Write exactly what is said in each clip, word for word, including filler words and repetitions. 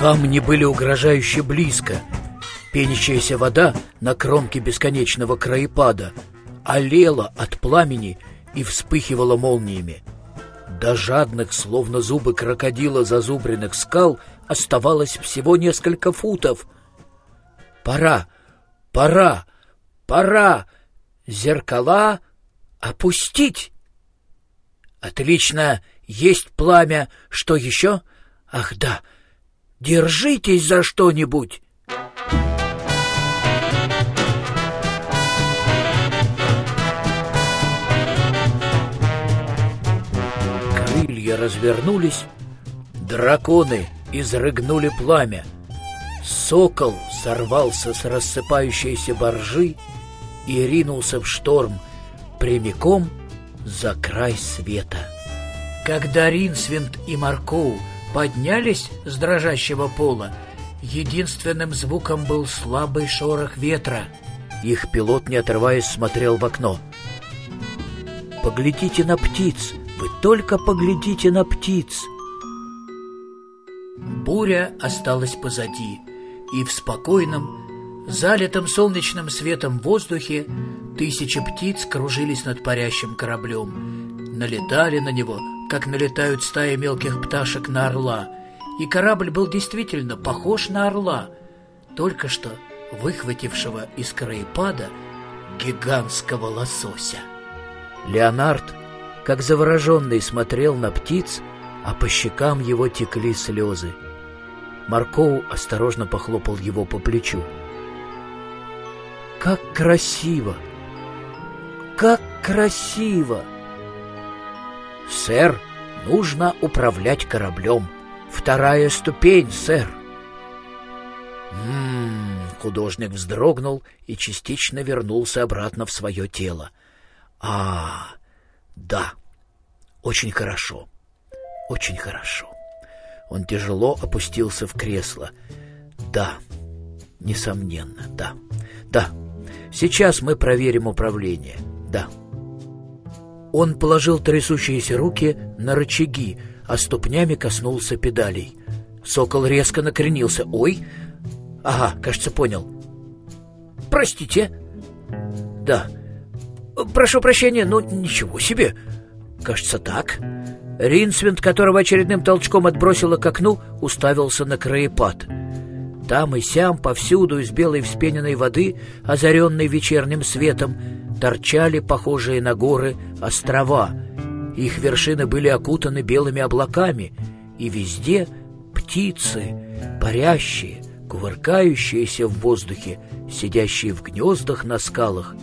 Камни были угрожающе близко. Пенящаяся вода на кромке бесконечного краепада олела от пламени и вспыхивала молниями. До жадных, словно зубы крокодила, зазубренных скал оставалось всего несколько футов. Пора, пора, пора! Зеркала опустить! Отлично! Есть пламя! Что еще? Ах, да! Держитесь за что-нибудь! Крылья развернулись, драконы изрыгнули пламя. Сокол сорвался с рассыпающейся баржи и ринулся в шторм прямиком за край света. Когда Ринсвинд и Маркоу поднялись с дрожащего пола, единственным звуком был слабый шорох ветра. Их пилот, не отрываясь, смотрел в окно. «Поглядите на птиц! Вы только поглядите на птиц!» Буря осталась позади, и в спокойном, залитом солнечным светом воздухе тысячи птиц кружились над парящим кораблем, налетали на него, как налетают стаи мелких пташек на орла, и корабль был действительно похож на орла, только что выхватившего из краепада гигантского лосося. Леонард, как завороженный, смотрел на птиц, а по щекам его текли слезы. Маркоу осторожно похлопал его по плечу. «Как красиво! Как красиво!» «Сэр, нужно управлять кораблем. Вторая ступень, сэр!» М-м-м, художник вздрогнул и частично вернулся обратно в свое тело. «А, да, очень хорошо, очень хорошо». Он тяжело опустился в кресло. «Да, несомненно, да, да. Сейчас мы проверим управление, да». Он положил трясущиеся руки на рычаги, а ступнями коснулся педалей. Сокол резко накренился. «Ой! Ага, кажется, понял. Простите?» «Да. Прошу прощения, но ничего себе. Кажется, так». Ринсвинд, которого очередным толчком отбросило к окну, уставился на краепад. Там и сям, повсюду из белой вспененной воды, озаренной вечерним светом, торчали похожие на горы острова. Их вершины были окутаны белыми облаками, и везде птицы, парящие, кувыркающиеся в воздухе, сидящие в гнездах на скалах.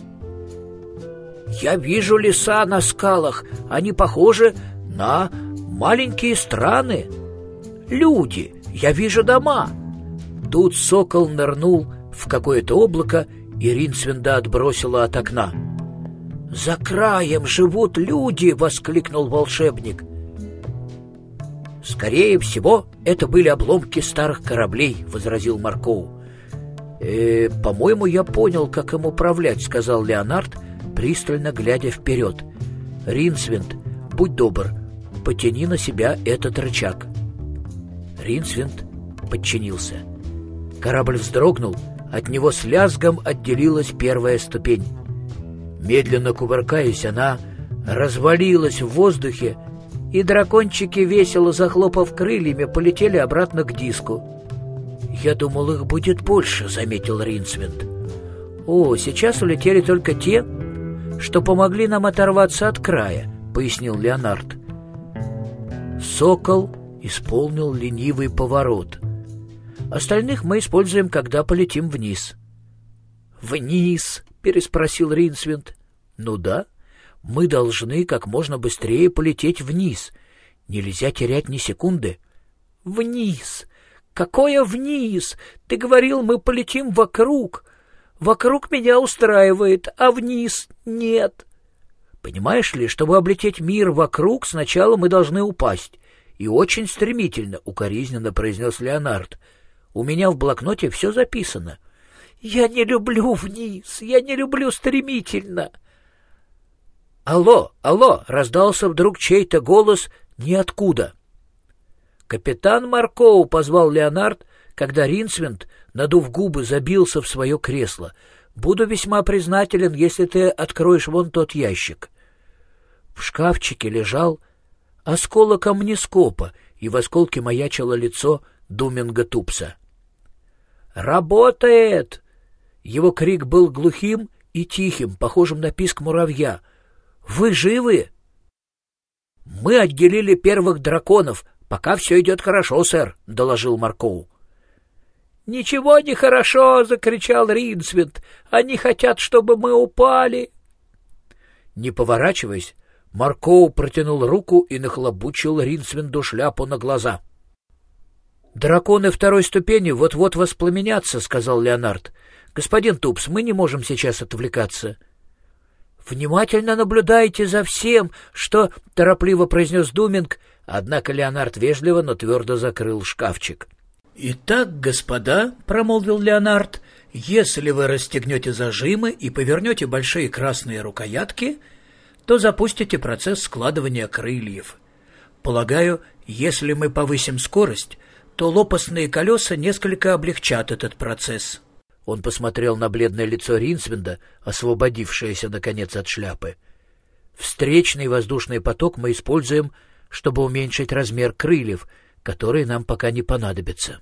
«Я вижу леса на скалах, они похожи на маленькие страны. Люди, я вижу дома». Тут сокол нырнул в какое-то облако, и Ринсвинда отбросило от окна. «За краем живут люди!» — воскликнул волшебник. «Скорее всего, это были обломки старых кораблей», — возразил Маркоу. «Э, «По-моему, я понял, как им управлять», — сказал Леонард, пристально глядя вперед. «Ринсвинд, будь добр, потяни на себя этот рычаг». Ринсвинд подчинился. Корабль вздрогнул, от него с лязгом отделилась первая ступень. Медленно кувыркаясь, она развалилась в воздухе, и дракончики, весело захлопав крыльями, полетели обратно к диску. «Я думал, их будет больше», — заметил Ринсвинд. «О, сейчас улетели только те, что помогли нам оторваться от края», — пояснил Леонард. Сокол исполнил ленивый поворот. «Остальных мы используем, когда полетим вниз». «Вниз?» — переспросил Ринсвинд. «Ну да, мы должны как можно быстрее полететь вниз. Нельзя терять ни секунды». «Вниз? Какое вниз? Ты говорил, мы полетим вокруг. Вокруг меня устраивает, а вниз нет». «Понимаешь ли, чтобы облететь мир вокруг, сначала мы должны упасть. И очень стремительно», — укоризненно произнес Леонард. «У меня в блокноте все записано». «Я не люблю вниз, я не люблю стремительно». «Алло, алло!» — раздался вдруг чей-то голос ниоткуда. «Капитан Маркоу!» — позвал Леонард, когда Ринсвинд, надув губы, забился в свое кресло. «Буду весьма признателен, если ты откроешь вон тот ящик». В шкафчике лежал осколок амнископа, и в осколке маячило лицо Думинга Тупса. «Работает!» Его крик был глухим и тихим, похожим на писк муравья. «Вы живы?» «Мы отделили первых драконов. Пока все идет хорошо, сэр», — доложил Маркоу. «Ничего не хорошо!» — закричал Ринсвинд. «Они хотят, чтобы мы упали!» Не поворачиваясь, Маркоу протянул руку и нахлобучил Ринсвинду шляпу на глаза. «Драконы второй ступени вот-вот воспламенятся», — сказал Леонард. «Господин Тупс, мы не можем сейчас отвлекаться». «Внимательно наблюдайте за всем, что...» — торопливо произнес Думинг, однако Леонард вежливо, но твердо закрыл шкафчик. «Итак, господа», — промолвил Леонард, — «если вы расстегнете зажимы и повернете большие красные рукоятки, то запустите процесс складывания крыльев. Полагаю, если мы повысим скорость, то лопастные колеса несколько облегчат этот процесс». Он посмотрел на бледное лицо Ринсвинда, освободившееся, наконец, от шляпы. «Встречный воздушный поток мы используем, чтобы уменьшить размер крыльев, которые нам пока не понадобятся».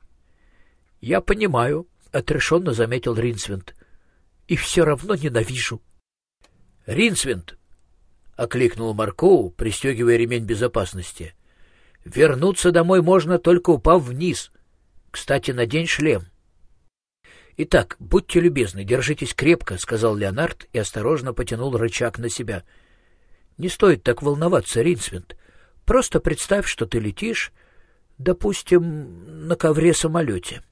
«Я понимаю», — отрешенно заметил Ринсвинд. «И все равно ненавижу». «Ринсвинд!» — окликнул Маркоу, пристегивая ремень безопасности. «Вернуться домой можно, только упав вниз. Кстати, надень шлем». «Итак, будьте любезны, держитесь крепко», — сказал Леонард и осторожно потянул рычаг на себя. «Не стоит так волноваться, Ринсвинд. Просто представь, что ты летишь, допустим, на ковре-самолете».